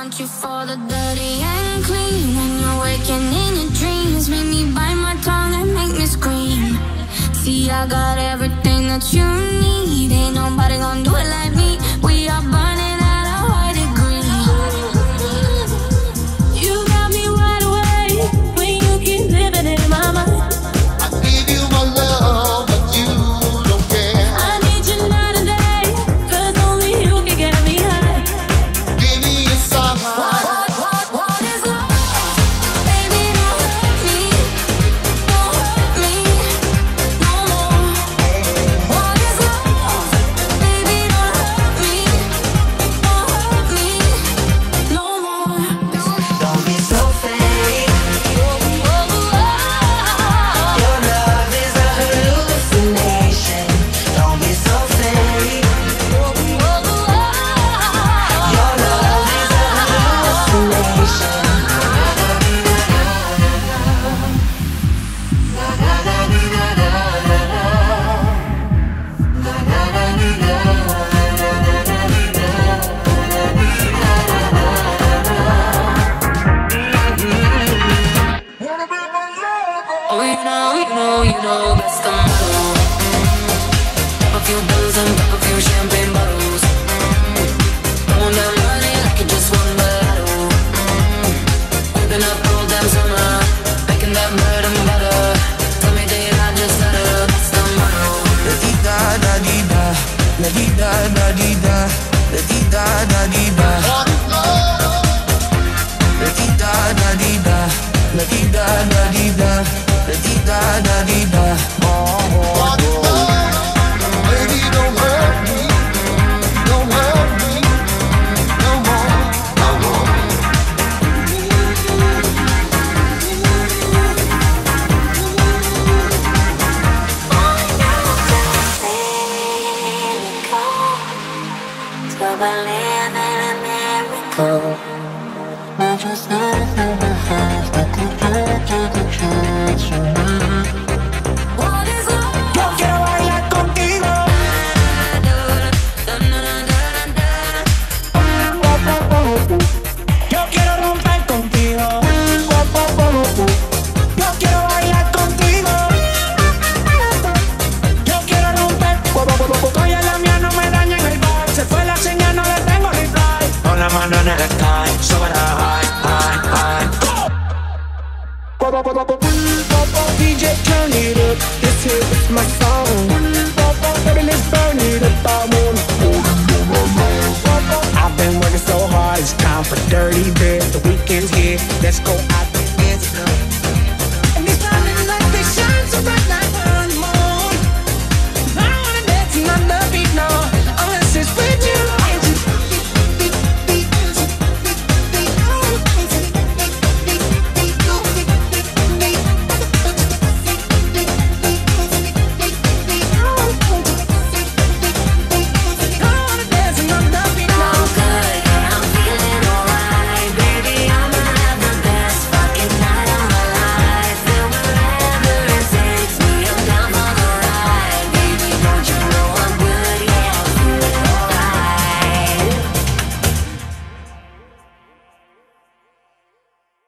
want you for the dirty and clean. When you're waking in your dreams, make me bite my tongue and make me scream. See, I got everything that you need. Ain't nobody gonna do it like me. We are burning at a high degree. You got me wide awake when you keep living in my mind. I give you my love, but you don't care. I need you night and day, 'cause only you can get me high. Give me a sign. What is love? Baby, don't hurt me. Don't hurt me no more. What is love? Baby, don't hurt me. Don't hurt me no more. Don't be so fake. Your love is a hallucination. Don't be so fake. Your love is a hallucination. Oh, you know, that's the motto. Pop a few bills and pop a few champagne bottles. Throwing that money like it just won the lotto. Whipping up all damn summer, making that bread and butter. Tell me, did I just stutter? That's the motto. La di da da di da, la di da da di da, la di da da di da, What is love? la di da da di da, la di da da di da, la di da da di da. What is love? Baby, don't hurt me. Don't hurt me no more, no more. To believe in a miracle. I just nothing to have that could take a chance on me. What is love? Yo quiero bailar contigo. Yo quiero romper contigo. Yo quiero bailar contigo. Yo quiero romper. Oye, la mía no me daña en el bar. Se fue la señal, no le tengo reply. Con la mano en el sky, sube la high, high, high. Go! DJ, turn it up. This here is my song.